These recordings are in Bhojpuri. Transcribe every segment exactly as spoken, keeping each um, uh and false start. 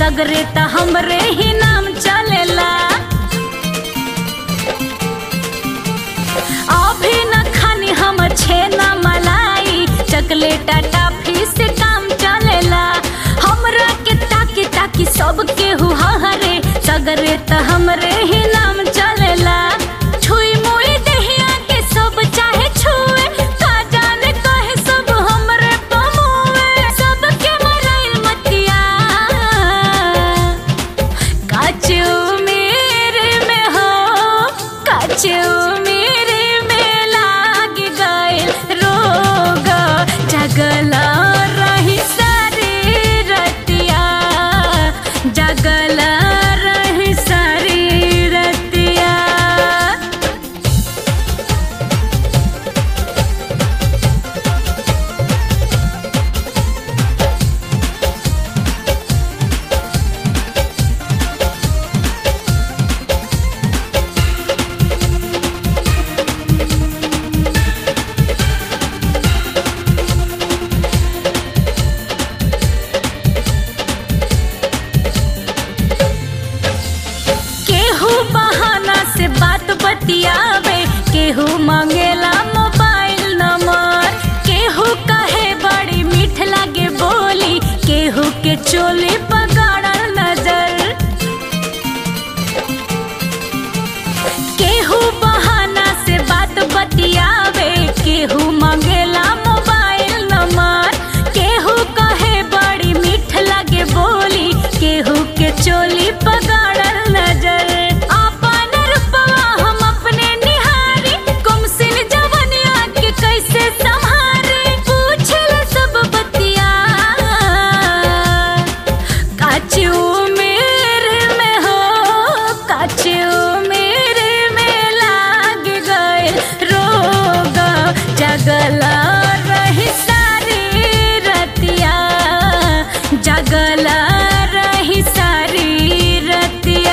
सगरे त हमरे ही नाम चलेला। अभी न खानी हम छेना मलाई, चकलेटा टाफी से काम चलेला। हमरा के ताकी ताकी सब के हुआ हरे, सगरे त हमरे ही नाम चलेला। छुई मुई दहिया के सब चाहे छुए, का जाने कहे सब हमरे पमुए। सब के मराइल मतिया काचू मेरे में हो, काचू मेरे में लाग गइल रोग। जगला रही सारी रतिया, जगला रही सारी रतिया। केहू बहाना से बात बतियावे, केहू मांगेला मोबाइल नंबर। केहू कहे बड़ी मीठ लागे बोली, केहू के चोली पगाड़ल नजर। केहू बहाना से बात बतियावे, केहू मांगेला मोबाइल नंबर। केहू कहे बड़ी मीठ लागे बोली, केहू के चोली पगाड़ल नजर। आपन रूपवा हम अपने निहारी, गुमसिन जवनिया के कैसे संहारे। पूछल सब बतिया काचू मेरे में हो, काचू मेरे में लाग गए रोग। जगला रही सारी रतिया, जगला रही सारी रतिया।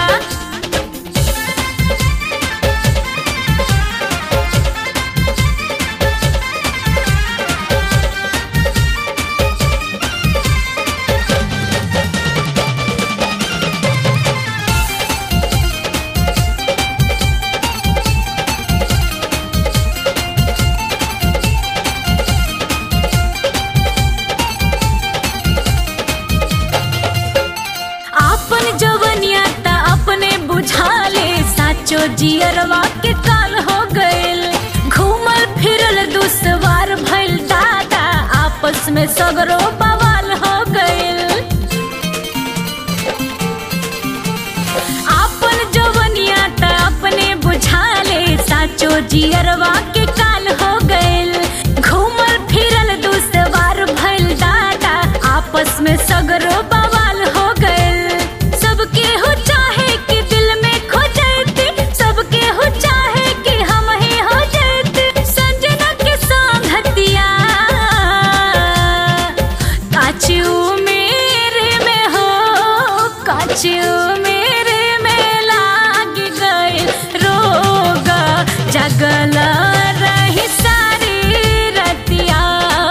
आपन जवनिया ता अपने बुझाले, साचो जियरवा के काल हो गइल। घूमल फिरल दुश्वार भइल दादा, आपस में सगरो बवाल हो गइल। आपन जवनिया ता अपने बुझाले, साचो जियरवा के काल हो गइल। घूमल फिरल दुश्वार भइल दादा, आपस में सगरो बवाल हो गइल। सबके हो चाहे कि दिल में खो जाती, सबके हो चाहे कि हम ही हो जाती। संजना के संगतिया काचू मेरे में हो, काचू मेरे में लाग गए रोग। जगला रही सारी रतिया,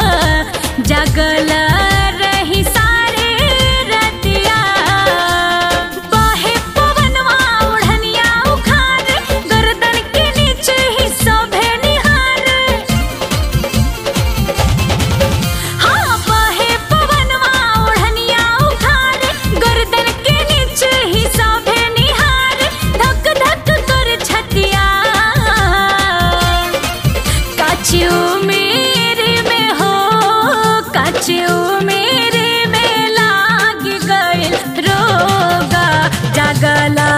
जगला रही सारी रतिया। बाहे पवनवा ओढ़निया उखाड़, गर्दन के नीचे ही शोभे निहार। हाँ बाहे पवनवा ओढ़निया उखाड़, गर्दन के नीचे ही शोभे निहार। धक धक कर छतिया काचू मेरे में हो, काचू मेरे में लाग गइल रोग। जगला